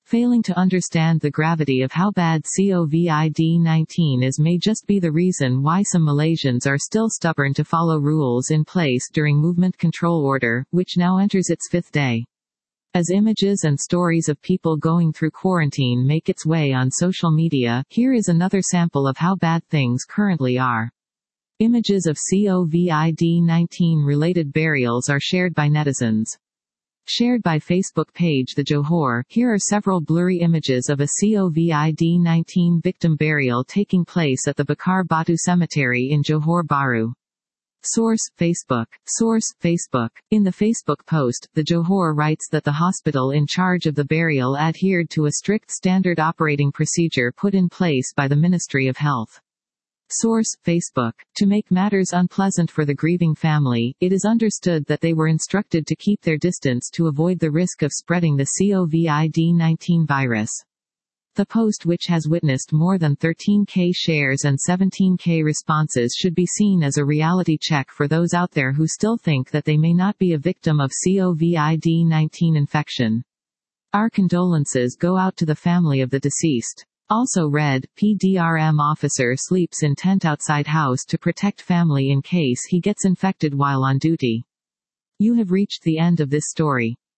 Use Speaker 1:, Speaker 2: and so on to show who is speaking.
Speaker 1: Failing to understand the gravity of how bad COVID-19 is may just be the reason why some Malaysians are still stubborn to follow rules in place during Movement Control Order, which now enters its 5th day. As images and stories of people going through quarantine make its way on social media, here is another sample of how bad things currently are. Images of COVID-19 related burials are shared by netizens. Shared by Facebook page The Johor, here are several blurry images of a COVID-19 victim burial taking place at the Bakar Batu Cemetery in Johor Bahru. Source, Facebook. Source, Facebook. In the Facebook post, The Johor writes that the hospital in charge of the burial adhered to a strict standard operating procedure put in place by the Ministry of Health. Source, Facebook. To make matters unpleasant for the grieving family, it is understood that they were instructed to keep their distance to avoid the risk of spreading the COVID-19 virus. The post, which has witnessed more than 13K shares and 17K responses, should be seen as a reality check for those out there who still think that they may not be a victim of COVID-19 infection. Our condolences go out to the family of the deceased. Also read, PDRM officer sleeps in tent outside house to protect family in case he gets infected while on duty. You have reached the end of this story.